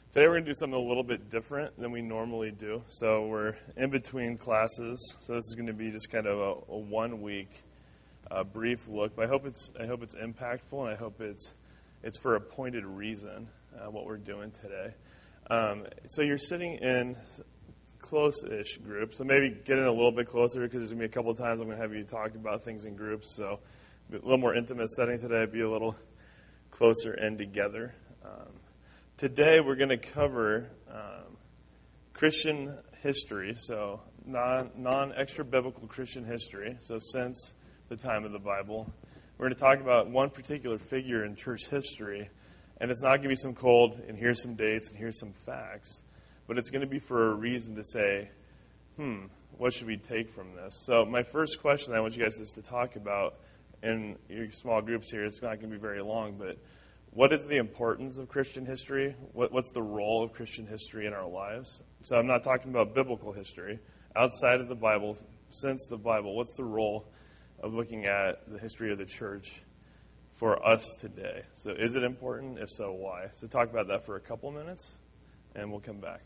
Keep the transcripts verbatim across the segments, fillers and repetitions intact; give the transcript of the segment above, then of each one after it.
Today we're going to do something a little bit different than we normally do. So we're in between classes. So this is going to be just kind of a, a one-week uh, brief look. But I hope it's I hope it's impactful, and I hope it's it's for a pointed reason uh, what we're doing today. Um, so you're sitting in close-ish groups. So maybe get in a little bit closer because there's going to be a couple of times I'm going to have you talk about things in groups. So a little more intimate setting today. Be a little closer and together. Um, Today we're going to cover um, Christian history, so non, non-extra biblical Christian history, so since the time of the Bible. We're going to talk about one particular figure in church history, and it's not going to be some cold, and here's some dates, and here's some facts, but it's going to be for a reason to say, hmm, what should we take from this? So my first question I want you guys to talk about in your small groups here, it's not going to be very long, but what is the importance of Christian history? What, what's the role of Christian history in our lives? So I'm not talking about biblical history. Outside of the Bible, since the Bible, what's the role of looking at the history of the church for us today? So is it important? If so, why? So talk about that for a couple minutes, and we'll come back.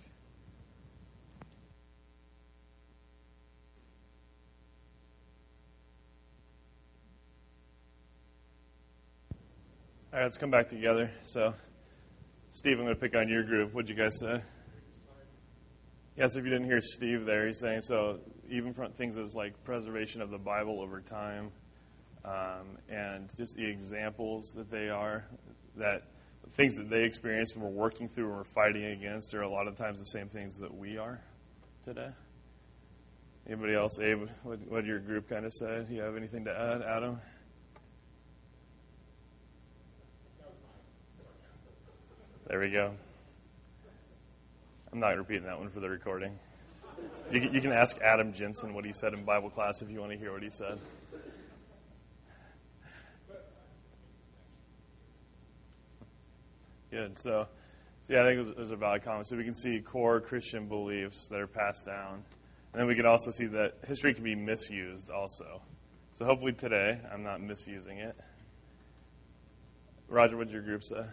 All right, let's come back together. So, Steve, I'm going to pick on your group. What'd you guys say? Yes, if you didn't hear Steve there, he's saying, so even from things as like preservation of the Bible over time um, and just the examples that they are, that things that they experienced and we're working through and we're fighting against are a lot of times the same things that we are today. Anybody else? Abe, what, what did your group kind of say? Do you have anything to add, Adam? There we go. I'm not repeating that one for the recording. You can, you can ask Adam Jensen what he said in Bible class if you want to hear what he said. Good. So, so yeah, I think it was, it was a valid comment. So we can see core Christian beliefs that are passed down. And then we can also see that history can be misused also. So hopefully today I'm not misusing it. Roger, what did your group say?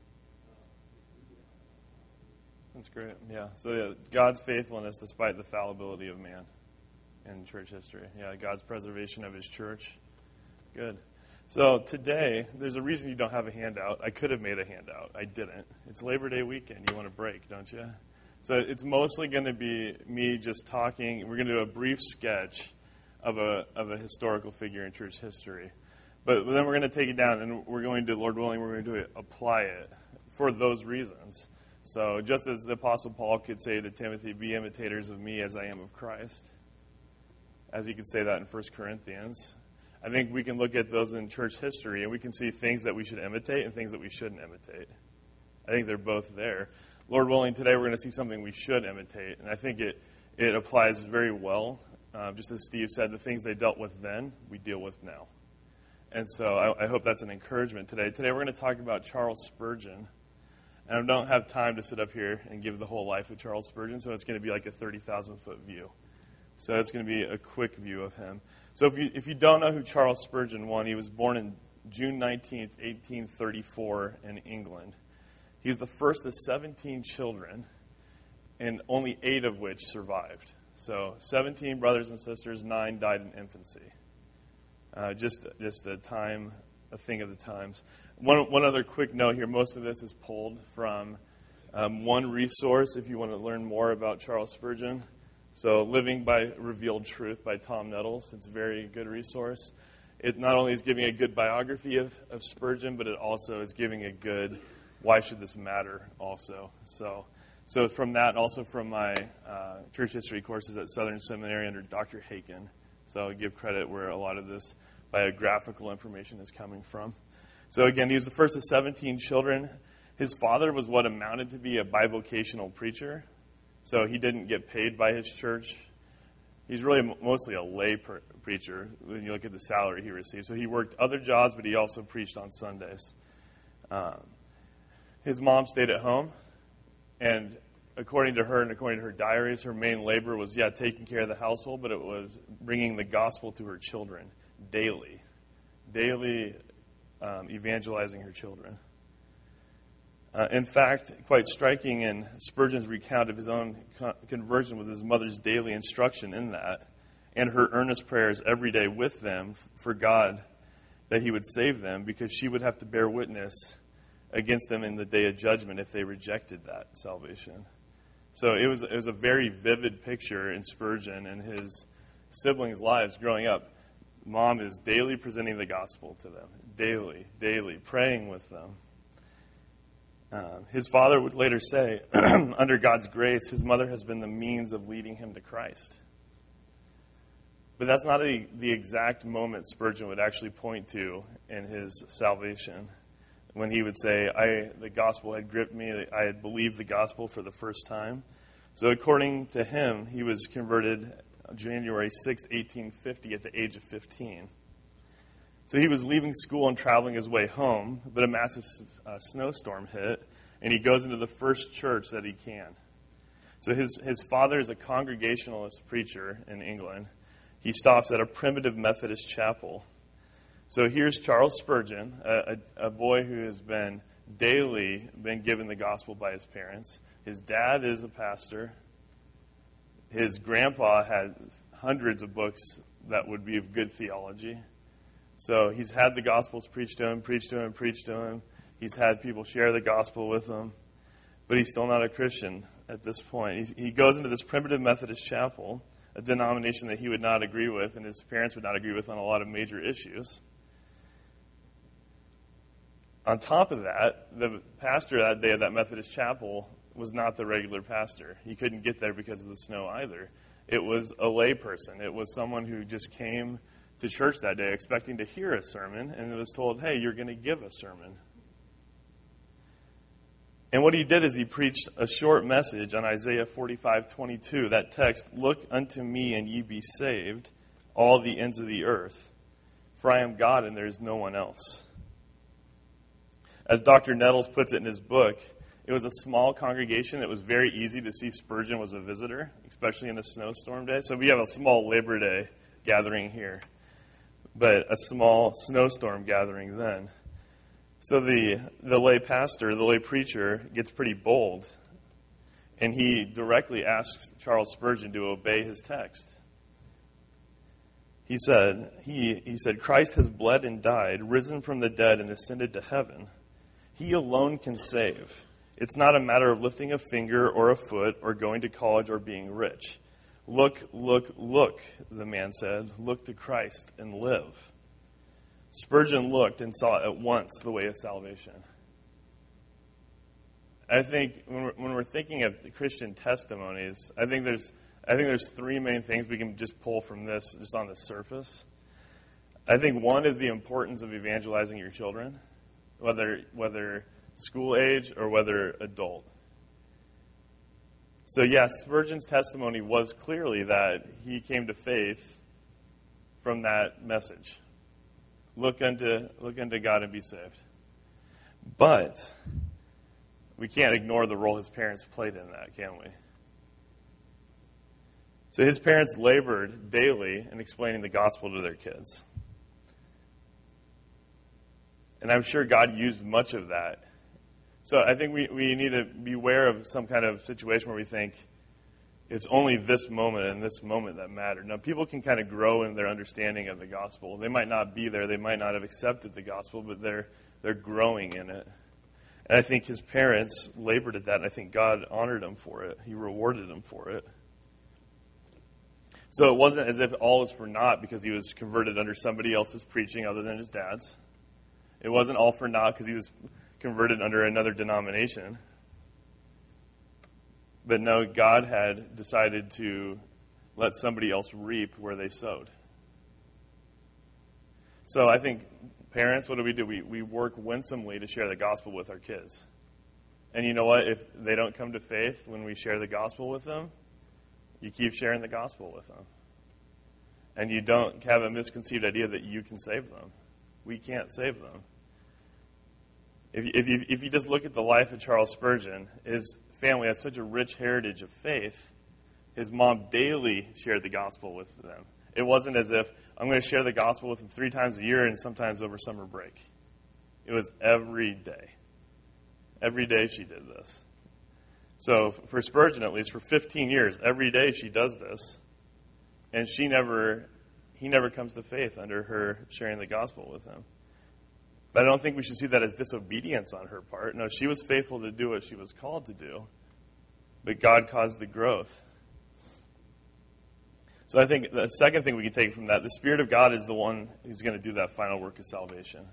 That's great. Yeah. So yeah, God's faithfulness despite the fallibility of man in church history. Yeah, God's preservation of his church. Good. So today, there's a reason you don't have a handout. I could have made a handout. I didn't. It's Labor Day weekend. You want a break, don't you? So it's mostly going to be me just talking. We're going to do a brief sketch of a of a historical figure in church history. But then we're going to take it down, and we're going to, Lord willing, we're going to do it, apply it for those reasons. So just as the Apostle Paul could say to Timothy, be imitators of me as I am of Christ, as he could say that in First Corinthians, I think we can look at those in church history and we can see things that we should imitate and things that we shouldn't imitate. I think they're both there. Lord willing, today we're going to see something we should imitate, and I think it, it applies very well. Uh, just as Steve said, the things they dealt with then, we deal with now. And so I, I hope that's an encouragement today. Today we're going to talk about Charles Spurgeon. And I don't have time to sit up here and give the whole life of Charles Spurgeon, so it's going to be like a thirty thousand foot view. So it's going to be a quick view of him. So if you if you don't know who Charles Spurgeon was, he was born in June nineteenth, eighteen thirty-four in England. He's the first of seventeen children, and only eight of which survived. So seventeen brothers and sisters, nine died in infancy. Uh, just, just a time, a thing of the times. One one other quick note here. Most of this is pulled from um, one resource if you want to learn more about Charles Spurgeon. So Living by Revealed Truth by Tom Nettles. It's a very good resource. It not only is giving a good biography of, of Spurgeon, but it also is giving a good why should this matter also. So so from that, also from my uh, church history courses at Southern Seminary under Doctor Haken. So I give credit where a lot of this biographical information is coming from. So again, he was the first of seventeen children. His father was what amounted to be a bivocational preacher. So he didn't get paid by his church. He's really mostly a lay per- preacher when you look at the salary he received. So he worked other jobs, but he also preached on Sundays. Um, his mom stayed at home, and according to her and according to her diaries, her main labor was, yeah, taking care of the household, but it was bringing the gospel to her children daily. Daily um, evangelizing her children. Uh, in fact, quite striking in Spurgeon's recount of his own con- conversion was his mother's daily instruction in that, and her earnest prayers every day with them for God that he would save them, because she would have to bear witness against them in the day of judgment if they rejected that salvation. So it was it was a very vivid picture in Spurgeon and his siblings' lives growing up. Mom is daily presenting the gospel to them, daily, daily, praying with them. Uh, his father would later say, under God's grace, his mother has been the means of leading him to Christ. But that's not a, the exact moment Spurgeon would actually point to in his salvation, when he would say, I, the gospel had gripped me, I had believed the gospel for the first time. So according to him, he was converted January sixth, eighteen fifty, at the age of fifteen. So he was leaving school and traveling his way home, but a massive uh, snowstorm hit, and he goes into the first church that he can. So his, his father is a Congregationalist preacher in England. He stops at a primitive Methodist chapel. So here's Charles Spurgeon, a, a, a boy who has been daily been given the gospel by his parents. His dad is a pastor. His grandpa had hundreds of books that would be of good theology. So he's had the gospels preached to him, preached to him, preached to him. He's had people share the gospel with him. But he's still not a Christian at this point. He, he goes into this primitive Methodist chapel, a denomination that he would not agree with and his parents would not agree with on a lot of major issues. On top of that, the pastor that day of that Methodist chapel was not the regular pastor. He couldn't get there because of the snow either. It was a lay person. It was someone who just came to church that day expecting to hear a sermon, and was told, hey, you're going to give a sermon. And what he did is he preached a short message on Isaiah forty-five twenty-two, that text, look unto me and ye be saved, all the ends of the earth, for I am God and there is no one else. As Doctor Nettles puts it in his book, it was a small congregation. It was very easy to see Spurgeon was a visitor, especially in a snowstorm day. So we have a small Labor Day gathering here, but a small snowstorm gathering then. So the, the lay pastor, the lay preacher, gets pretty bold, and he directly asks Charles Spurgeon to obey his text. He said, he, he said, Christ has bled and died, risen from the dead, and ascended to heaven. He alone can save. It's not a matter of lifting a finger or a foot or going to college or being rich. Look, look, look, the man said. Look to Christ and live. Spurgeon looked and saw at once the way of salvation. I think when we're, when we're thinking of Christian testimonies, I think there's I think there's three main things we can just pull from this just on the surface. I think one is the importance of evangelizing your children, whether whether school age or whether adult. So yes, Spurgeon's testimony was clearly that he came to faith from that message. Look unto, look unto God and be saved. But we can't ignore the role his parents played in that, can we? So his parents labored daily in explaining the gospel to their kids. And I'm sure God used much of that. So I think we, we need to beware of some kind of situation where we think it's only this moment and this moment that matter. Now, people can kind of grow in their understanding of the gospel. They might not be there. They might not have accepted the gospel, but they're they're growing in it. And I think his parents labored at that, and I think God honored them for it. He rewarded them for it. So it wasn't as if all was for naught because he was converted under somebody else's preaching other than his dad's. It wasn't all for naught because he was converted under another denomination. But no, God had decided to let somebody else reap where they sowed. So I think parents, what do we do? We, we work winsomely to share the gospel with our kids. And you know what? If they don't come to faith when we share the gospel with them, you keep sharing the gospel with them. And you don't have a misconceived idea that you can save them. We can't save them. If you, if you, if you just look at the life of Charles Spurgeon, his family has such a rich heritage of faith. His mom daily shared the gospel with them. It wasn't as if I'm going to share the gospel with them three times a year and sometimes over summer break. It was every day. Every day she did this. So for Spurgeon, at least, for fifteen years, every day she does this, and she never, he never comes to faith under her sharing the gospel with him. But I don't think we should see that as disobedience on her part. No, she was faithful to do what she was called to do, but God caused the growth. So I think the second thing we can take from that, the Spirit of God is the one who's going to do that final work of salvation.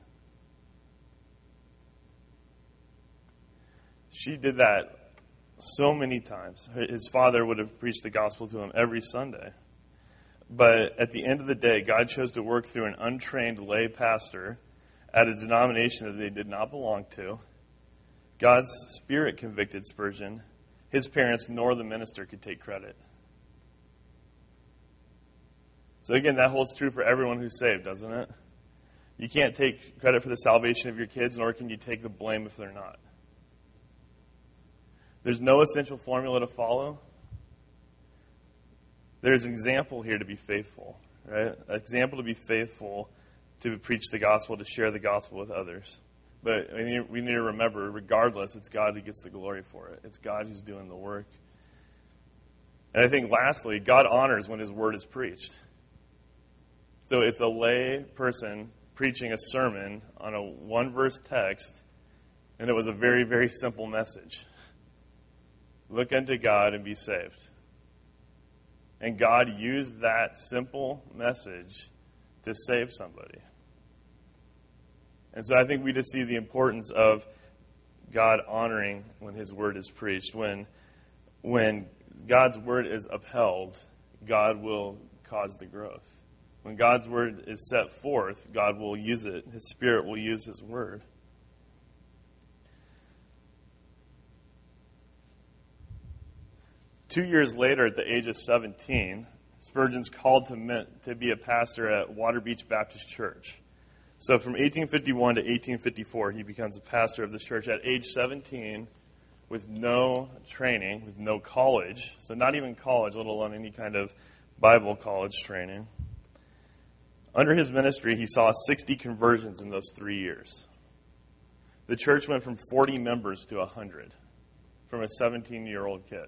She did that so many times. His father would have preached the gospel to him every Sunday. But at the end of the day, God chose to work through an untrained lay pastor at a denomination that they did not belong to. God's Spirit convicted Spurgeon. His parents nor the minister could take credit. So again, that holds true for everyone who's saved, doesn't it? You can't take credit for the salvation of your kids, nor can you take the blame if they're not. There's no essential formula to follow. There's an example here to be faithful, right? An example to be faithful, to preach the gospel, to share the gospel with others. But we need, we need to remember, regardless, it's God who gets the glory for it. It's God who's doing the work. And I think lastly, God honors when his word is preached. So it's a lay person preaching a sermon on a one-verse text, and it was a very, very simple message. Look unto God and be saved. And God used that simple message to save somebody. And so I think we just see the importance of God honoring when his word is preached. When, when God's word is upheld, God will cause the growth. When God's word is set forth, God will use it. His Spirit will use his word. Two years later, at the age of seventeen, Spurgeon's called to, to be a pastor at Water Beach Baptist Church. So from eighteen fifty-one to eighteen fifty-four, he becomes a pastor of this church at age seventeen with no training, with no college. So not even college, let alone any kind of Bible college training. Under his ministry, he saw sixty conversions in those three years. The church went from forty members to one hundred from a seventeen-year-old kid.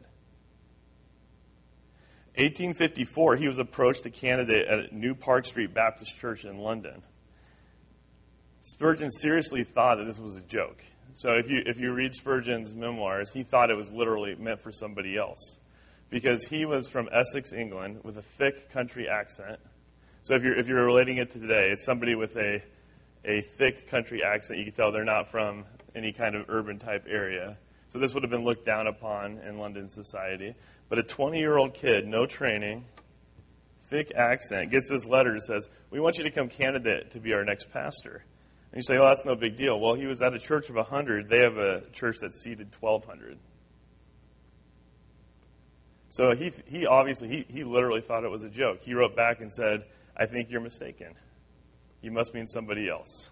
eighteen fifty-four, he was approached a candidate at New Park Street Baptist Church in London. Spurgeon seriously thought that this was a joke. So if you if you read Spurgeon's memoirs, he thought it was literally meant for somebody else. Because he was from Essex, England, with a thick country accent. So if you're if you're relating it to today, it's somebody with a a thick country accent. You can tell they're not from any kind of urban type area. So this would have been looked down upon in London society. But a twenty-year-old kid, no training, thick accent, gets this letter that says, "We want you to come candidate to be our next pastor." And you say, "Oh, that's no big deal." Well, he was at a church of one hundred. They have a church that seated twelve hundred. So he he obviously, he, he literally thought it was a joke. He wrote back and said, "I think you're mistaken. You must mean somebody else."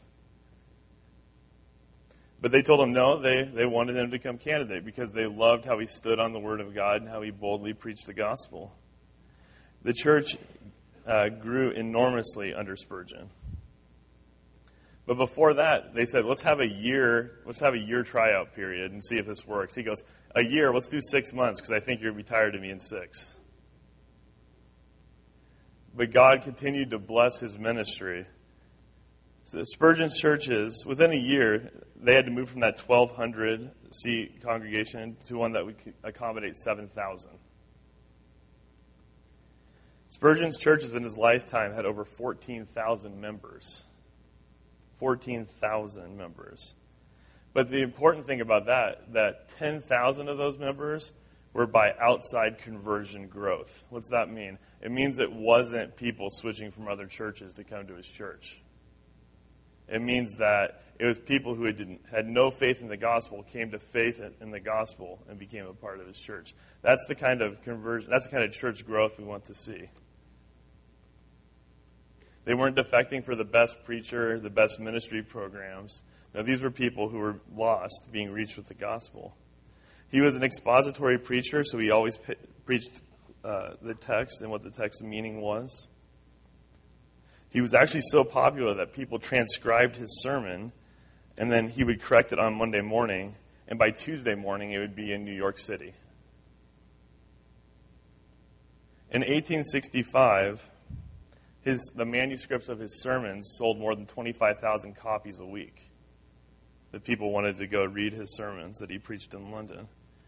But they told him no, they, they wanted him to become candidate because they loved how he stood on the Word of God and how he boldly preached the gospel. The church uh, grew enormously under Spurgeon. But before that, they said, let's have a year, let's have a year tryout period and see if this works. He goes, a year, let's do six months because I think you're going to be tired of me in six. But God continued to bless his ministry. So Spurgeon's churches, within a year, they had to move from that twelve hundred seat congregation to one that would accommodate seven thousand. Spurgeon's churches in his lifetime had over fourteen thousand members. fourteen thousand members. But the important thing about that, that ten thousand of those members were by outside conversion growth. What's that mean? It means it wasn't people switching from other churches to come to his church. It means that it was people who had, had no faith in the gospel, came to faith in the gospel, and became a part of his church. That's the kind of conversion, that's the kind of church growth we want to see. They weren't defecting for the best preacher, the best ministry programs. No, these were people who were lost, being reached with the gospel. He was an expository preacher, so he always pe- preached uh, the text and what the text's meaning was. He was actually so popular that people transcribed his sermon, and then he would correct it on Monday morning, and by Tuesday morning it would be in New York City. In eighteen sixty-five, his, the manuscripts of his sermons sold more than twenty-five thousand copies a week. That people wanted to go read his sermons that he preached in London.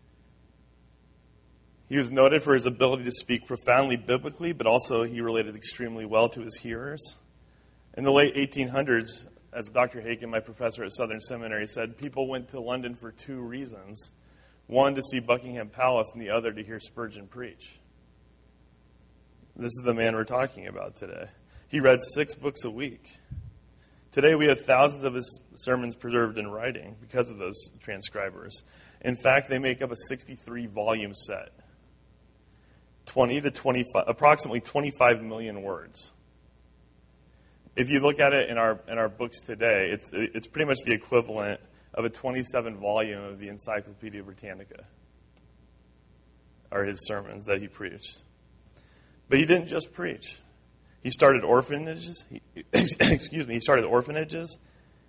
He was noted for his ability to speak profoundly biblically, but also he related extremely well to his hearers. In the late eighteen hundreds, as Doctor Haken, my professor at Southern Seminary, said, people went to London for two reasons. One, to see Buckingham Palace, and the other, to hear Spurgeon preach. This is the man we're talking about today. He read six books a week. Today we have thousands of his sermons preserved in writing because of those transcribers. In fact, they make up a sixty-three volume set. twenty to twenty-five, approximately twenty-five million words. If you look at it in our in our books today, it's it's pretty much the equivalent of a twenty-seven volume of the Encyclopedia Britannica, are his sermons that he preached. But he didn't just preach. He started orphanages. He, excuse me. He started orphanages.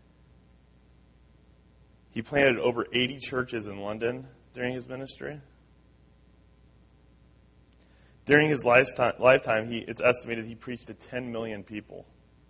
He planted over eighty churches in London during his ministry. During his lifetime, lifetime he, it's estimated he preached to ten million people.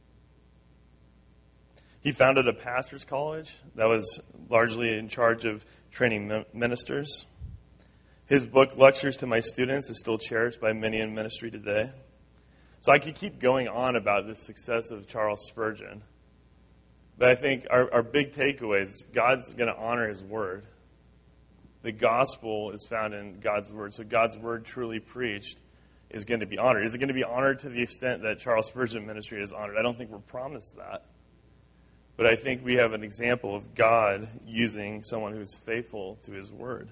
He founded a pastor's college that was largely in charge of training ministers. His book, Lectures to My Students, is still cherished by many in ministry today. So I could keep going on about the success of Charles Spurgeon. But I think our, our big takeaway is God's going to honor his word. The gospel is found in God's word. So God's word truly preached is going to be honored. Is it going to be honored to the extent that Charles Spurgeon ministry is honored? I don't think we're promised that. But I think we have an example of God using someone who's faithful to his word.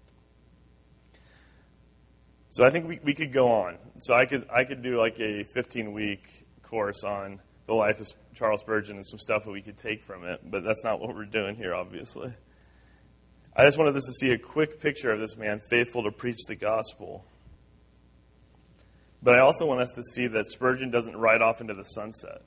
So I think we, we could go on. So I could I could do like a fifteen-week course on the life of Charles Spurgeon and some stuff that we could take from it, but that's not what we're doing here, obviously. I just wanted us to see a quick picture of this man faithful to preach the gospel. But I also want us to see that Spurgeon doesn't ride off into the sunset.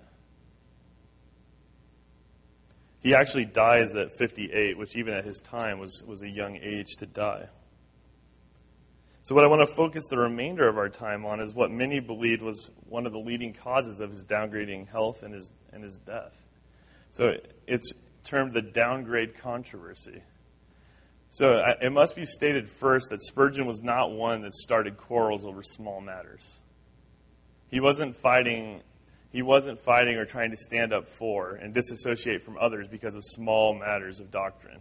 He actually dies at fifty-eight, which even at his time was, was a young age to die. So what I want to focus the remainder of our time on is what many believed was one of the leading causes of his downgrading health and his and his death. So it's termed the downgrade controversy. So it must be stated first that Spurgeon was not one that started quarrels over small matters. He wasn't fighting He wasn't fighting or trying to stand up for and disassociate from others because of small matters of doctrine.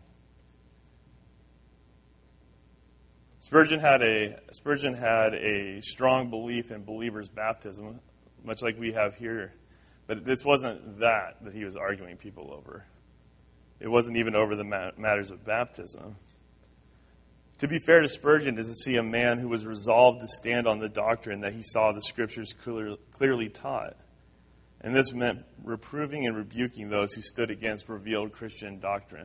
Spurgeon had a Spurgeon had a strong belief in believers' baptism, much like we have here. But this wasn't that that he was arguing people over. It wasn't even over the matters of baptism. To be fair to Spurgeon is to see a man who was resolved to stand on the doctrine that he saw the Scriptures clear, clearly taught. And this meant reproving and rebuking those who stood against revealed Christian doctrine.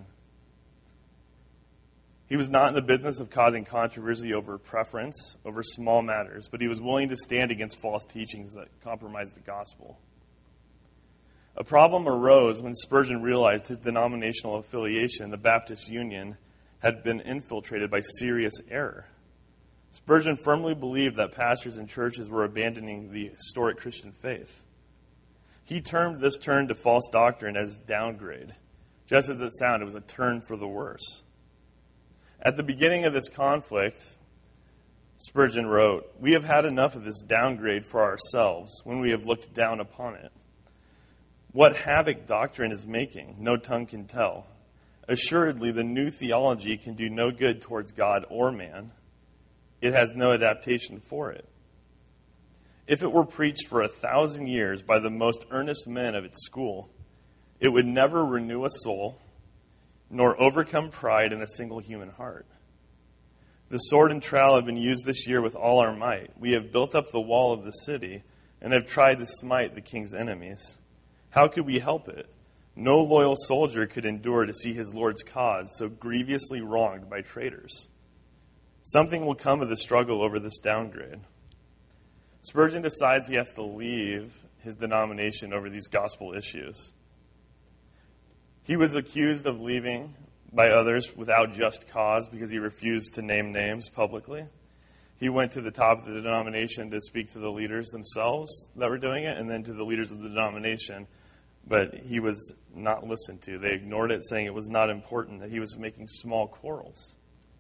He was not in the business of causing controversy over preference, over small matters, but he was willing to stand against false teachings that compromised the gospel. A problem arose when Spurgeon realized his denominational affiliation, the Baptist Union, had been infiltrated by serious error. Spurgeon firmly believed that pastors and churches were abandoning the historic Christian faith. He termed this turn to false doctrine as downgrade. Just as it sounded, it was a turn for the worse. At the beginning of this conflict, Spurgeon wrote, "We have had enough of this downgrade for ourselves when we have looked down upon it. What havoc doctrine is making, no tongue can tell. Assuredly, the new theology can do no good towards God or man. It has no adaptation for it. If it were preached for a thousand years by the most earnest men of its school, it would never renew a soul, nor overcome pride in a single human heart. The sword and trowel have been used this year with all our might. We have built up the wall of the city and have tried to smite the king's enemies. How could we help it? No loyal soldier could endure to see his Lord's cause so grievously wronged by traitors. Something will come of the struggle over this downgrade." Spurgeon decides he has to leave his denomination over these gospel issues. He was accused of leaving by others without just cause because he refused to name names publicly. He went to the top of the denomination to speak to the leaders themselves that were doing it, and then to the leaders of the denomination. But he was not listened to. They ignored it, saying it was not important, that he was making small quarrels.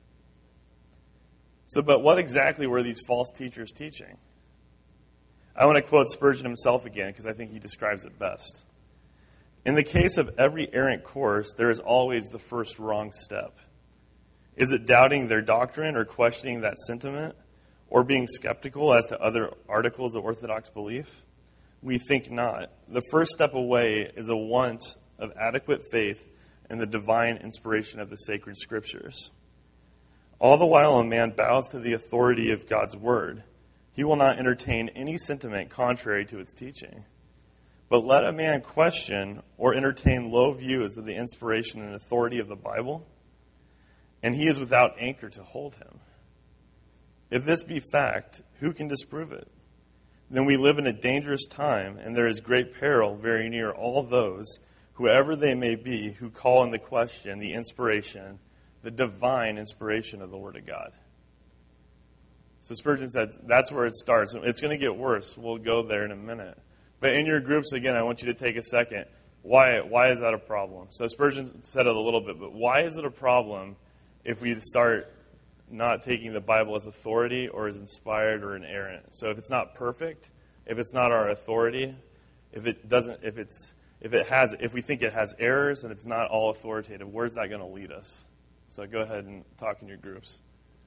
So, but what exactly were these false teachers teaching? I want to quote Spurgeon himself again, because I think he describes it best. In the case of every errant course, there is always the first wrong step. Is it doubting their doctrine or questioning that sentiment, or being skeptical as to other articles of orthodox belief? We think not. The first step away is a want of adequate faith in the divine inspiration of the sacred scriptures. All the while a man bows to the authority of God's word, he will not entertain any sentiment contrary to its teaching. But let a man question or entertain low views of the inspiration and authority of the Bible, and he is without anchor to hold him. If this be fact, who can disprove it? Then we live in a dangerous time, and there is great peril very near all those, whoever they may be, who call into question the inspiration, the divine inspiration of the Word of God. So Spurgeon said that's where it starts. It's going to get worse. We'll go there in a minute. But in your groups, again, I want you to take a second. Why, why is that a problem? So Spurgeon said it a little bit, but why is it a problem if we start not taking the Bible as authority or as inspired or inerrant? So if it's not perfect, if it's not our authority, if it doesn't, if it's, if it has, if we think it has errors and it's not all authoritative, where's that going to lead us? So go ahead and talk in your groups.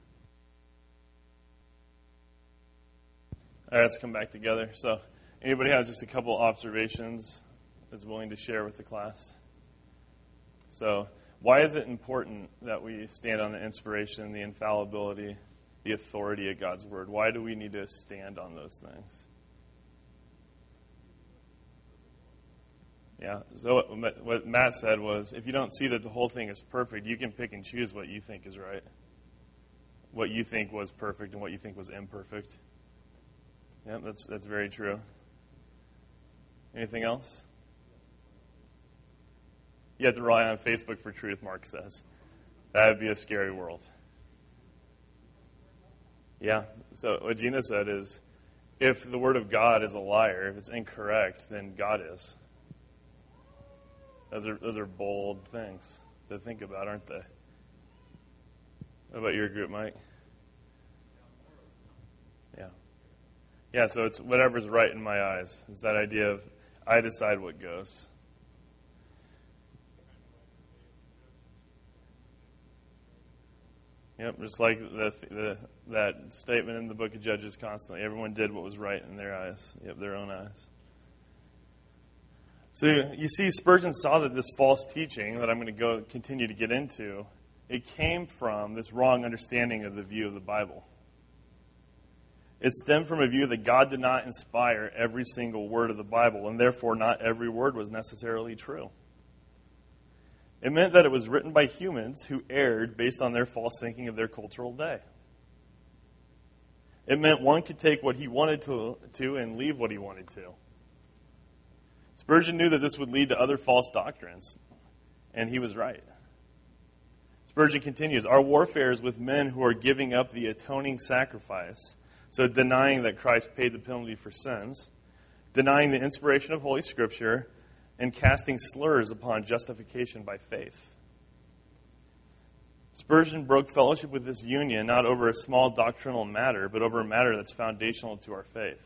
All right, let's come back together. So anybody has just a couple observations is willing to share with the class? So why is it important that we stand on the inspiration, the infallibility, the authority of God's word? Why do we need to stand on those things? Yeah, so what Matt said was, if you don't see that the whole thing is perfect, you can pick and choose what you think is right, what you think was perfect and what you think was imperfect. Yeah, that's that's very true. Anything else? You have to rely on Facebook for truth, Mark says. That would be a scary world. Yeah, so what Gina said is, if the Word of God is a liar, if it's incorrect, then God is. Those are, those are bold things to think about, aren't they? What about your group, Mike? Yeah. Yeah, so it's whatever's right in my eyes. It's that idea of I decide what goes. Yep, just like the, the that statement in the book of Judges constantly. Everyone did what was right in their eyes. Yep, their own eyes. So you see, Spurgeon saw that this false teaching that I'm going to go continue to get into, it came from this wrong understanding of the view of the Bible. It stemmed from a view that God did not inspire every single word of the Bible, and therefore not every word was necessarily true. It meant that it was written by humans who erred based on their false thinking of their cultural day. It meant one could take what he wanted to, to and leave what he wanted to. Spurgeon knew that this would lead to other false doctrines, and he was right. Spurgeon continues, our warfare is with men who are giving up the atoning sacrifice, so denying that Christ paid the penalty for sins, denying the inspiration of Holy Scripture, and casting slurs upon justification by faith. Spurgeon broke fellowship with this union not over a small doctrinal matter, but over a matter that's foundational to our faith.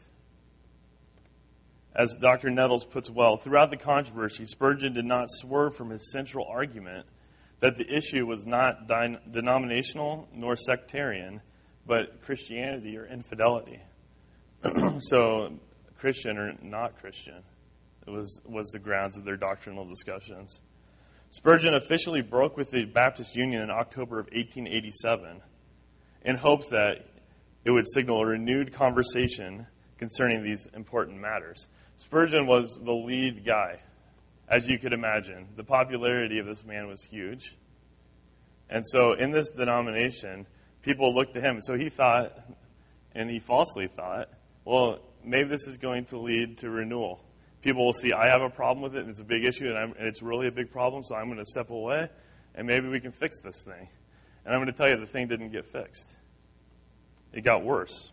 As Doctor Nettles puts well, throughout the controversy, Spurgeon did not swerve from his central argument that the issue was not din- denominational nor sectarian, but Christianity or infidelity. So, Christian or not Christian, it was, was the grounds of their doctrinal discussions. Spurgeon officially broke with the Baptist Union in October of eighteen eighty-seven in hopes that it would signal a renewed conversation concerning these important matters. Spurgeon was the lead guy, as you could imagine. The popularity of this man was huge. And so in this denomination, people looked to him. So he thought, and he falsely thought, well, maybe this is going to lead to renewal. People will see I have a problem with it, and it's a big issue, and, I'm, and it's really a big problem, so I'm going to step away. and maybe we can fix this thing. And I'm going to tell you, the thing didn't get fixed. It got worse.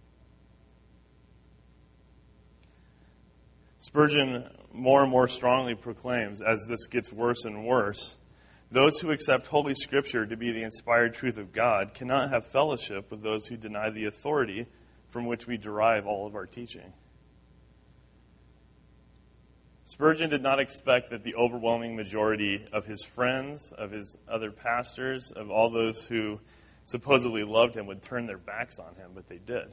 Spurgeon more and more strongly proclaims, as this gets worse and worse, those who accept Holy Scripture to be the inspired truth of God cannot have fellowship with those who deny the authority from which we derive all of our teaching. Spurgeon did not expect that the overwhelming majority of his friends, of his other pastors, of all those who supposedly loved him would turn their backs on him, but they did.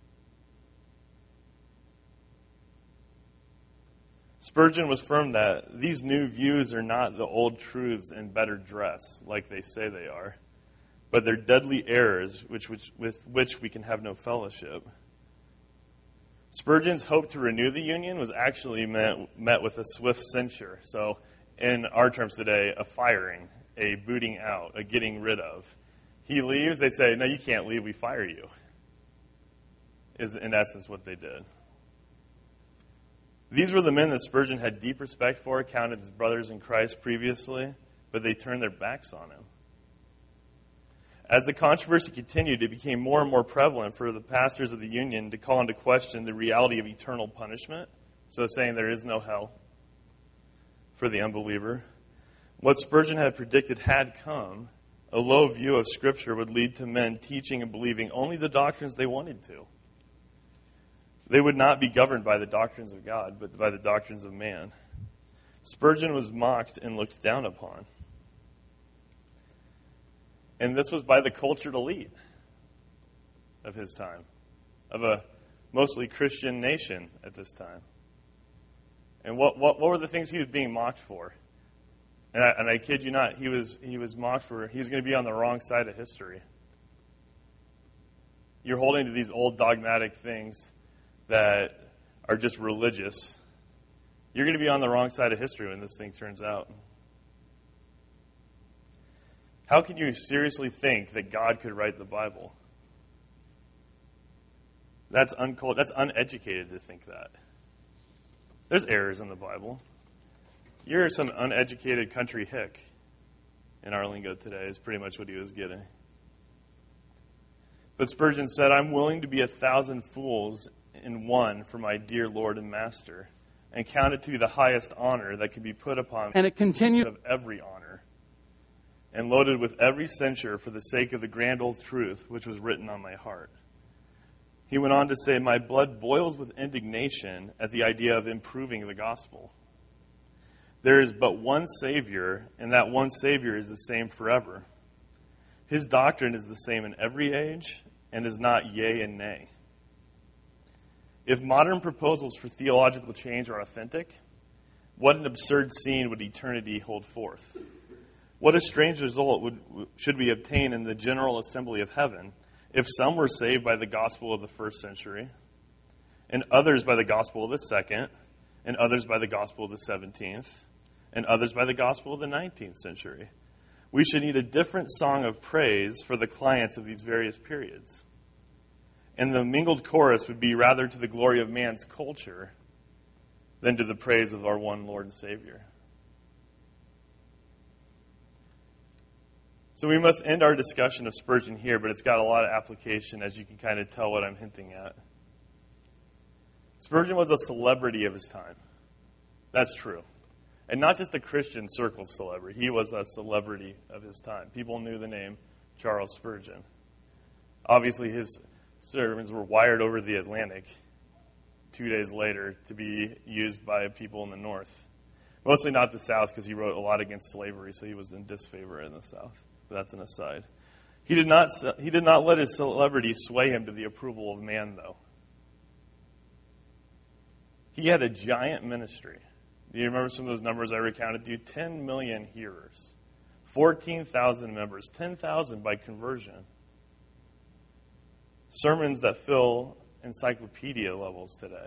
Spurgeon was firm that these new views are not the old truths in better dress, like they say they are, but they're deadly errors which, which, with which we can have no fellowship. Spurgeon's hope to renew the union was actually met, met with a swift censure. So, in our terms today, a firing, a booting out, a getting rid of. He leaves, they say, no, you can't leave, we fire you, is in essence what they did. These were the men that Spurgeon had deep respect for, counted as brothers in Christ previously, but they turned their backs on him. As the controversy continued, it became more and more prevalent for the pastors of the Union to call into question the reality of eternal punishment, so saying there is no hell for the unbeliever. What Spurgeon had predicted had come. A low view of Scripture would lead to men teaching and believing only the doctrines they wanted to. They would not be governed by the doctrines of God, but by the doctrines of man. Spurgeon was mocked and looked down upon. And this was by the cultured elite of his time, of a mostly Christian nation at this time. And what what, what were the things he was being mocked for? And I, and I kid you not, he was he was mocked for, he was going to be on the wrong side of history. You're holding to these old dogmatic things that are just religious. You're going to be on the wrong side of history when this thing turns out. How can you seriously think that God could write the Bible? That's uncult- that's uneducated to think that. There's errors in the Bible. You're some uneducated country hick in our lingo today is pretty much what he was getting. But Spurgeon said, I'm willing to be a thousand fools in one for my dear Lord and Master, and count it to be the highest honor that can be put upon me. And it continued of every honor, and loaded with every censure for the sake of the grand old truth which was written on my heart. He went on to say, my blood boils with indignation at the idea of improving the gospel. There is but one Savior, and that one Savior is the same forever. His doctrine is the same in every age, and is not yea and nay. If modern proposals for theological change are authentic, what an absurd scene would eternity hold forth? What a strange result would, should we obtain in the general assembly of heaven if some were saved by the gospel of the first century, and others by the gospel of the second, and others by the gospel of the seventeenth, and others by the gospel of the nineteenth century? We should need a different song of praise for the clients of these various periods. And the mingled chorus would be rather to the glory of man's culture than to the praise of our one Lord and Savior. So we must end our discussion of Spurgeon here, but it's got a lot of application, as you can kind of tell what I'm hinting at. Spurgeon was a celebrity of his time. That's true. And not just a Christian circle celebrity. He was a celebrity of his time. People knew the name Charles Spurgeon. Obviously, his sermons were wired over the Atlantic two days later to be used by people in the North. Mostly not the South, because he wrote a lot against slavery, so he was in disfavor in the South. But that's an aside. He did not, he did not let his celebrity sway him to the approval of man, though. He had a giant ministry. Do you remember some of those numbers I recounted to you? ten million hearers, fourteen thousand members, ten thousand by conversion. Sermons that fill encyclopedia levels today.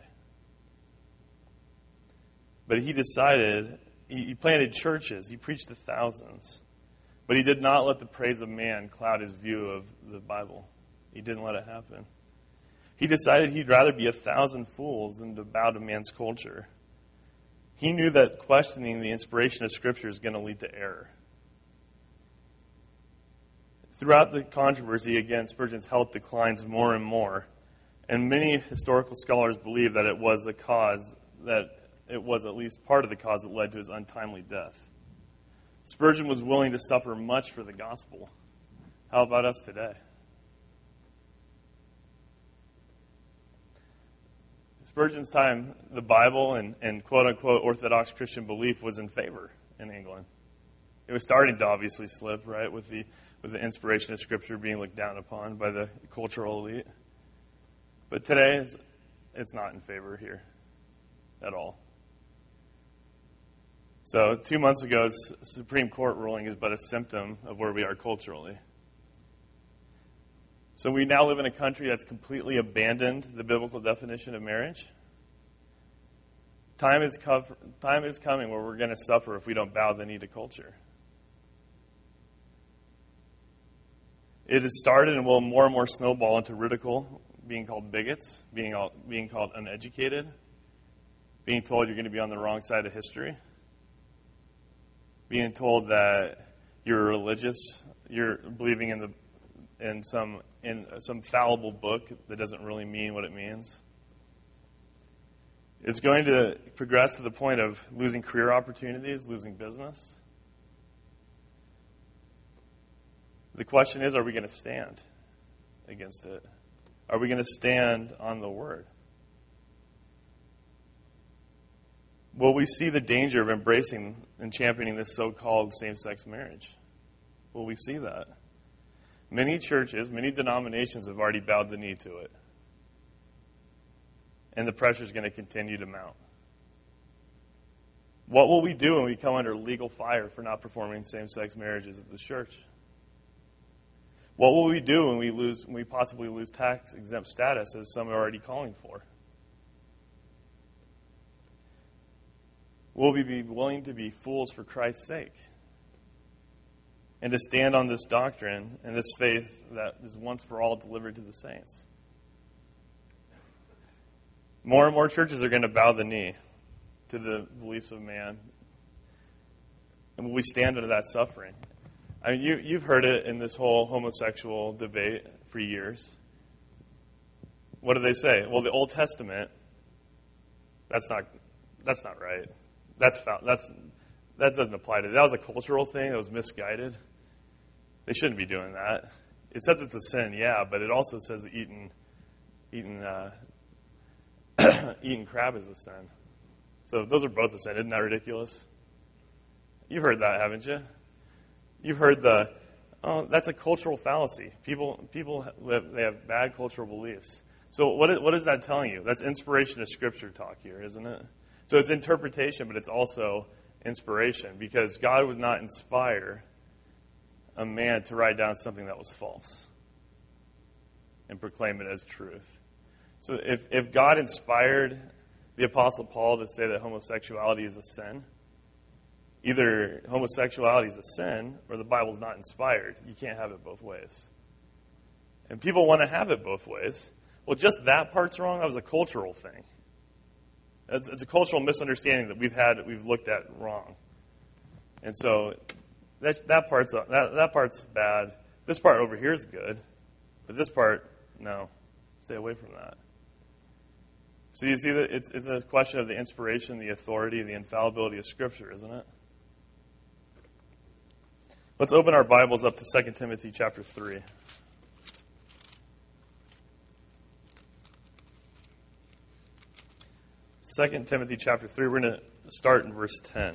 But he decided, he planted churches, he preached to thousands, but he did not let the praise of man cloud his view of the Bible. He didn't let it happen. He decided he'd rather be a thousand fools than to bow to man's culture. He knew that questioning the inspiration of Scripture is going to lead to error. Throughout the controversy, again, Spurgeon's health declines more and more, and many historical scholars believe that it was a cause, that it was at least part of the cause that led to his untimely death. Spurgeon was willing to suffer much for the gospel. How about us today? Spurgeon's time, the Bible and, and quote-unquote Orthodox Christian belief was in favor in England. It was starting to obviously slip, right, with the with the inspiration of Scripture being looked down upon by the cultural elite. But today, it's, it's not in favor here at all. So two months ago's Supreme Court ruling is but a symptom of where we are culturally. So we now live in a country that's completely abandoned the biblical definition of marriage. Time is, co- time is coming where we're going to suffer if we don't bow the knee to culture. It has started and will more and more snowball into ridicule, being called bigots, being, all, being called uneducated, being told you're going to be on the wrong side of history, being told that you're religious, you're believing in the in some in some fallible book that doesn't really mean what it means. It's going to progress to the point of losing career opportunities, losing business. The question is, are we going to stand against it? Are we going to stand on the Word? Will we see the danger of embracing and championing this so-called same-sex marriage? Will we see that? Many churches, many denominations have already bowed the knee to it. And the pressure is going to continue to mount. What will we do when we come under legal fire for not performing same-sex marriages at the church? What will we do when we lose, when we possibly lose tax-exempt status, as some are already calling for? Will we be willing to be fools for Christ's sake? And to stand on this doctrine and this faith that is once for all delivered to the saints? More and more churches are going to bow the knee to the beliefs of man. And will we stand under that suffering? I mean, you, you've heard it in this whole homosexual debate for years. What do they say? Well, the Old Testament, that's not that's not right. That's that's that doesn't apply to it. That was a cultural thing that was misguided. They shouldn't be doing that. It says it's a sin, yeah, but it also says that eating eating uh, eating crab is a sin. So those are both a sin. Isn't that ridiculous? You've heard that, haven't you? You've heard the, oh, that's a cultural fallacy. People people live, they have bad cultural beliefs. So what is, what is that telling you? That's inspiration of Scripture talk here, isn't it? So it's interpretation, but it's also inspiration, because God would not inspire a man to write down something that was false and proclaim it as truth. So if, if God inspired the Apostle Paul to say that homosexuality is a sin, either homosexuality is a sin or the Bible's not inspired. You can't have it both ways. And people want to have it both ways. Well, just that part's wrong. That was a cultural thing. It's, it's a cultural misunderstanding that we've had, that we've looked at wrong. And so that, that part's that, that part's bad. This part over here is good, but this part, no. Stay away from that. So you see that it's, it's a question of the inspiration, the authority, the infallibility of Scripture, isn't it? Let's open our Bibles up to Second Timothy chapter three. Second Timothy chapter three, we're going to start in verse ten.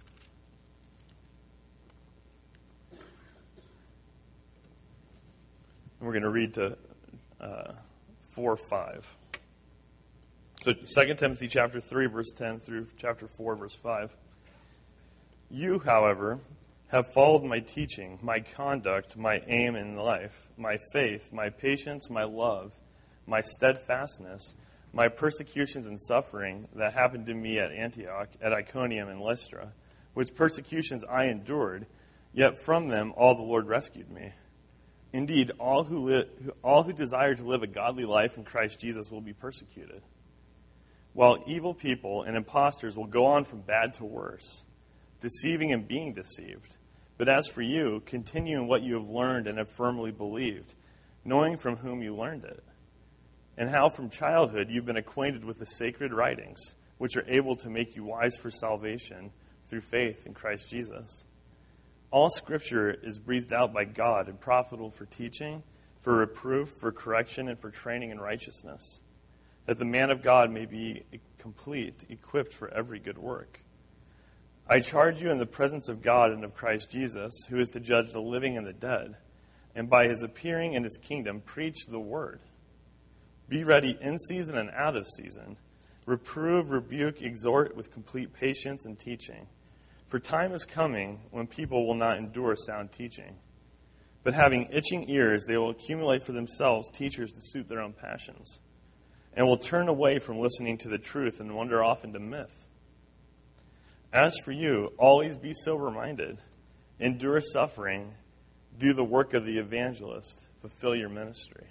And we're going to read to uh, four five. So Second Timothy chapter three, verse ten through chapter four, verse five. You, however, have followed my teaching, my conduct, my aim in life, my faith, my patience, my love, my steadfastness, my persecutions and suffering that happened to me at Antioch, at Iconium, and Lystra, which persecutions I endured, yet from them all the Lord rescued me. Indeed, all who, li- all who desire to live a godly life in Christ Jesus will be persecuted, while evil people and impostors will go on from bad to worse, deceiving and being deceived. But as for you, continue in what you have learned and have firmly believed, knowing from whom you learned it, and how from childhood you've been acquainted with the sacred writings, which are able to make you wise for salvation through faith in Christ Jesus. All Scripture is breathed out by God and profitable for teaching, for reproof, for correction, and for training in righteousness, that the man of God may be complete, equipped for every good work. I charge you in the presence of God and of Christ Jesus, who is to judge the living and the dead, and by his appearing in his kingdom, preach the word. Be ready in season and out of season. Reprove, rebuke, exhort with complete patience and teaching. For time is coming when people will not endure sound teaching, but having itching ears, they will accumulate for themselves teachers to suit their own passions, and will turn away from listening to the truth and wander off into myth. As for you, always be sober-minded, endure suffering, do the work of the evangelist, fulfill your ministry.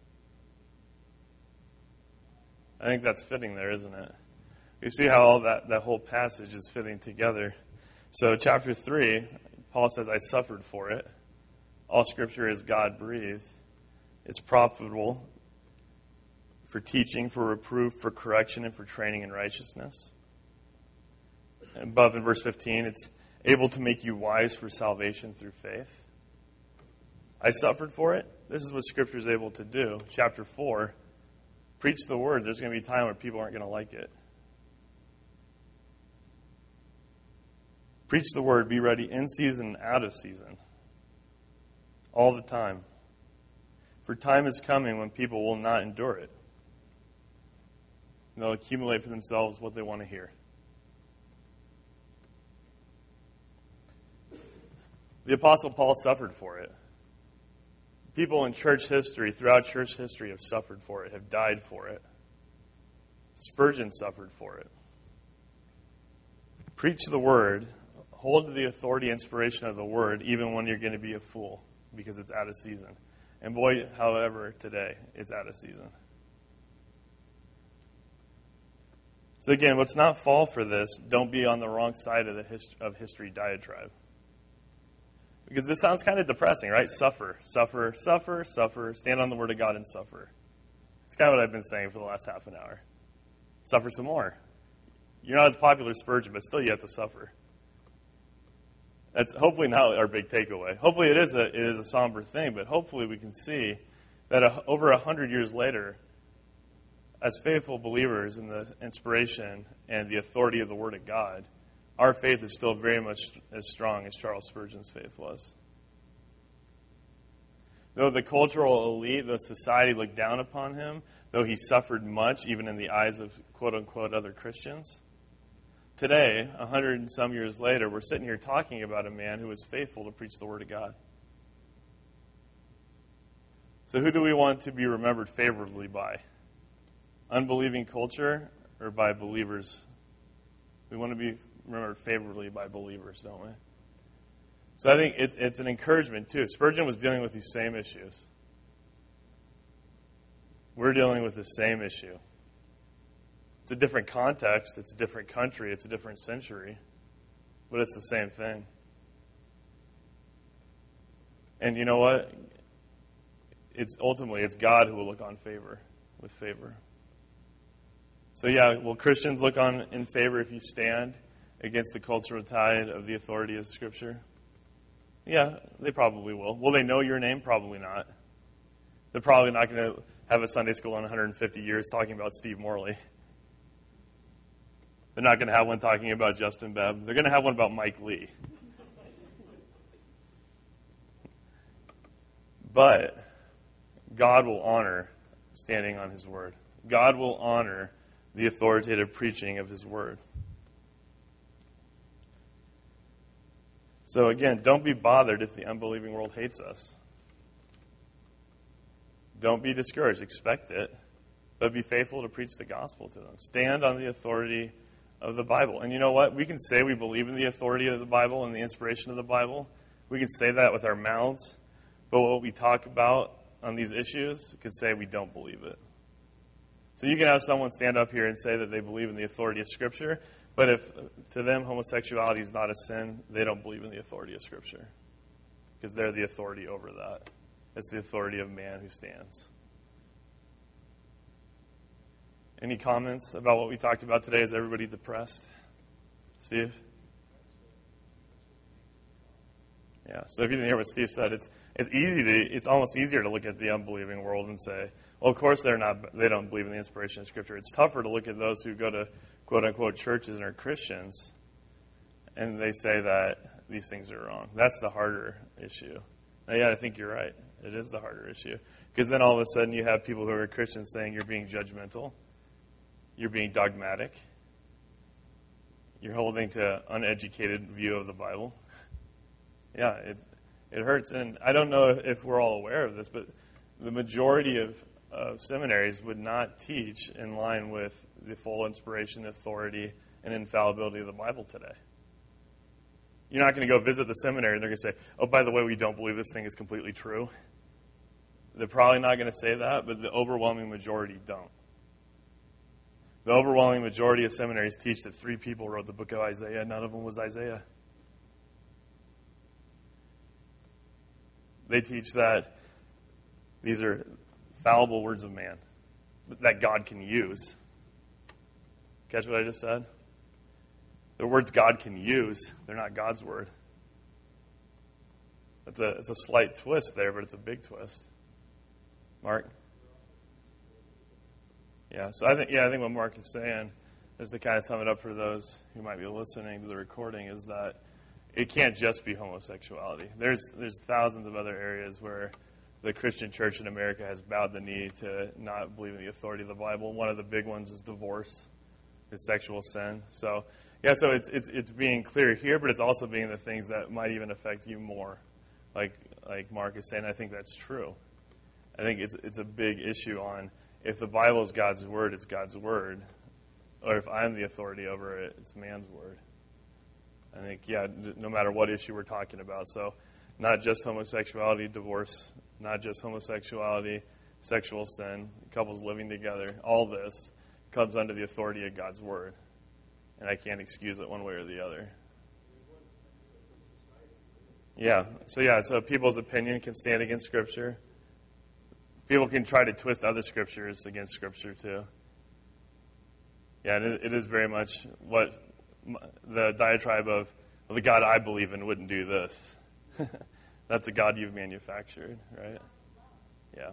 I think that's fitting there, isn't it? You see how all that, that whole passage is fitting together. So chapter three, Paul says, I suffered for it. All Scripture is God-breathed. It's profitable for teaching, for reproof, for correction, and for training in righteousness. Above in verse fifteen, it's able to make you wise for salvation through faith. I suffered for it. This is what Scripture is able to do. Chapter four, preach the word. There's going to be a time where people aren't going to like it. Preach the word. Be ready in season and out of season. All the time. For time is coming when people will not endure it. They'll accumulate for themselves what they want to hear. The Apostle Paul suffered for it. People in church history, throughout church history, have suffered for it, have died for it. Spurgeon suffered for it. Preach the word. Hold to the authority and inspiration of the word, even when you're going to be a fool, because it's out of season. And boy, however, today, it's out of season. So again, let's not fall for this. Don't be on the wrong side of the hist- of history diatribe. Because this sounds kind of depressing, right? Suffer, suffer, suffer, suffer. Stand on the word of God and suffer. It's kind of what I've been saying for the last half an hour. Suffer some more. You're not as popular as Spurgeon, but still you have to suffer. That's hopefully not our big takeaway. Hopefully it is a, it is a somber thing, but hopefully we can see that a, over a hundred years later, as faithful believers in the inspiration and the authority of the Word of God, our faith is still very much as strong as Charles Spurgeon's faith was. Though the cultural elite, the society looked down upon him, though he suffered much, even in the eyes of quote-unquote other Christians, today, a hundred and some years later, we're sitting here talking about a man who was faithful to preach the Word of God. So who do we want to be remembered favorably by? Unbelieving culture or by believers? We want to be remembered favorably by believers, don't we? So I think it's, it's an encouragement, too. Spurgeon was dealing with these same issues. We're dealing with the same issue. It's a different context. It's a different country. It's a different century. But it's the same thing. And you know what? It's ultimately, it's God who will look on favor, with favor. So yeah, will Christians look on in favor if you stand against the cultural tide of the authority of Scripture? Yeah, they probably will. Will they know your name? Probably not. They're probably not going to have a Sunday school in one hundred fifty years talking about Steve Morley. They're not going to have one talking about Justin Bebb. They're going to have one about Mike Lee. But God will honor standing on His Word. God will honor the authoritative preaching of His Word. So again, don't be bothered if the unbelieving world hates us. Don't be discouraged. Expect it. But be faithful to preach the gospel to them. Stand on the authority of the Bible. And you know what? We can say we believe in the authority of the Bible and the inspiration of the Bible. We can say that with our mouths. But what we talk about on these issues could say we don't believe it. So you can have someone stand up here and say that they believe in the authority of Scripture, But if to them homosexuality is not a sin, they don't believe in the authority of Scripture, because they're the authority over that. It's the authority of man who stands. Any comments about what we talked about today? Is everybody depressed? Steve? Yeah, so if you didn't hear what Steve said, it's it's easy to it's almost easier to look at the unbelieving world and say, well, of course they're not they don't believe in the inspiration of Scripture. It's tougher to look at those who go to quote unquote churches and are Christians, and they say that these things are wrong. That's the harder issue. Now, yeah, I think you're right. It is the harder issue, because then all of a sudden you have people who are Christians saying you're being judgmental, you're being dogmatic, you're holding to an uneducated view of the Bible. Yeah, it it hurts, and I don't know if we're all aware of this, but the majority of, of seminaries would not teach in line with the full inspiration, authority, and infallibility of the Bible today. You're not going to go visit the seminary and they're going to say, oh, by the way, we don't believe this thing is completely true. They're probably not going to say that, but the overwhelming majority don't. The overwhelming majority of seminaries teach that three people wrote the book of Isaiah. None of them was Isaiah. They teach that these are fallible words of man that God can use. Catch what I just said? The words God can use, they're not God's word. It's a, it's a slight twist there, but it's a big twist. Mark? Yeah, so I think yeah, I think what Mark is saying, just to kind of sum it up for those who might be listening to the recording, is that it can't just be homosexuality. There's there's thousands of other areas where the Christian church in America has bowed the knee to not believe in the authority of the Bible. One of the big ones is divorce, is sexual sin. So yeah, so it's it's it's being clear here, but it's also being the things that might even affect you more, like like Mark is saying. I think that's true. I think it's it's a big issue on if the Bible is God's word, it's God's word, or if I'm the authority over it, it's man's word. I think, yeah, no matter what issue we're talking about. So not just homosexuality, divorce, not just homosexuality, sexual sin, couples living together, all this comes under the authority of God's word. And I can't excuse it one way or the other. Yeah, so yeah, so people's opinion can stand against Scripture. People can try to twist other Scriptures against Scripture too. Yeah, it, it is very much what the diatribe of, well, the God I believe in wouldn't do this. That's a God you've manufactured, right? Yeah.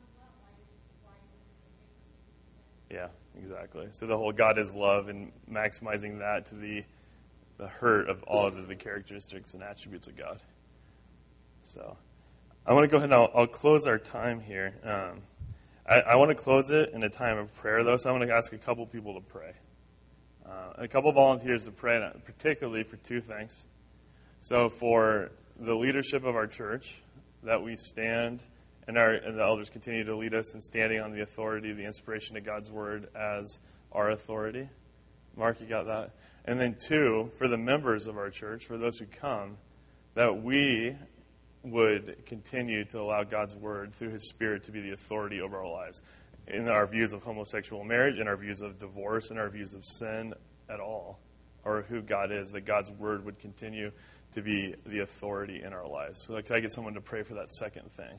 Yeah, exactly. So the whole God is love and maximizing that to the the hurt of all of the characteristics and attributes of God. So I want to go ahead and I'll, I'll close our time here. Um, I, I want to close it in a time of prayer, though, so I want to ask a couple people to pray. Uh, a couple volunteers to pray, particularly for two things. So for the leadership of our church, that we stand and, our, and the elders continue to lead us in standing on the authority, the inspiration of God's word as our authority. Mark, you got that? And then two, for the members of our church, for those who come, that we would continue to allow God's word through his Spirit to be the authority over our lives. In our views of homosexual marriage, in our views of divorce, in our views of sin at all, or who God is, that God's word would continue to be the authority in our lives. So can I get someone to pray for that second thing?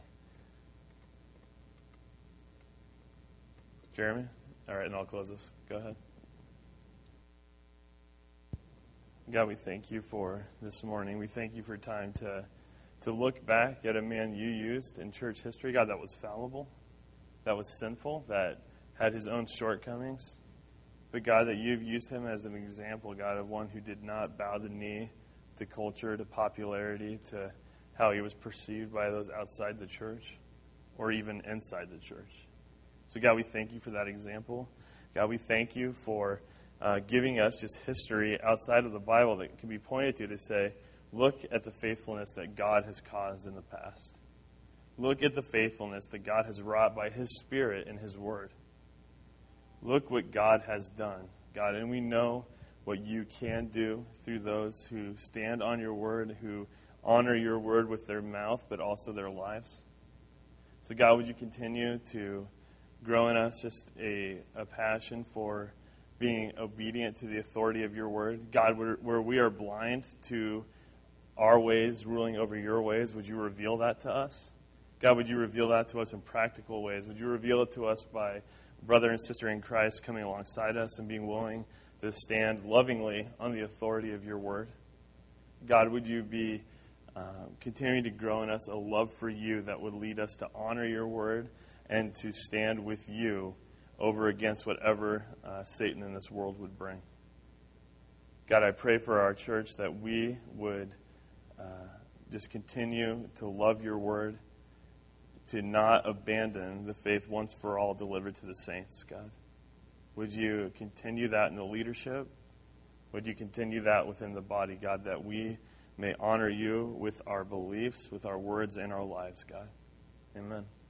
Jeremy? All right, and I'll close this. Go ahead. God, we thank you for this morning. We thank you for time to, to look back at a man you used in church history, God, that was fallible, that was sinful, that had his own shortcomings. But God, that you've used him as an example, God, of one who did not bow the knee to culture, to popularity, to how he was perceived by those outside the church or even inside the church. So God, we thank you for that example. God, we thank you for uh, giving us just history outside of the Bible that can be pointed to to say, look at the faithfulness that God has caused in the past. Look at the faithfulness that God has wrought by his Spirit in his word. Look what God has done, God, and we know what you can do through those who stand on your word, who honor your word with their mouth, but also their lives. So God, would you continue to grow in us just a, a passion for being obedient to the authority of your word. God, where, where we are blind to our ways ruling over your ways, would you reveal that to us? God, would you reveal that to us in practical ways? Would you reveal it to us by brother and sister in Christ coming alongside us and being willing to stand lovingly on the authority of your word? God, would you be uh, continuing to grow in us a love for you that would lead us to honor your word and to stand with you over against whatever uh, Satan in this world would bring. God, I pray for our church that we would uh, just continue to love your word, to not abandon the faith once for all delivered to the saints, God. Would you continue that in the leadership? Would you continue that within the body, God, that we may honor you with our beliefs, with our words, and our lives, God. Amen.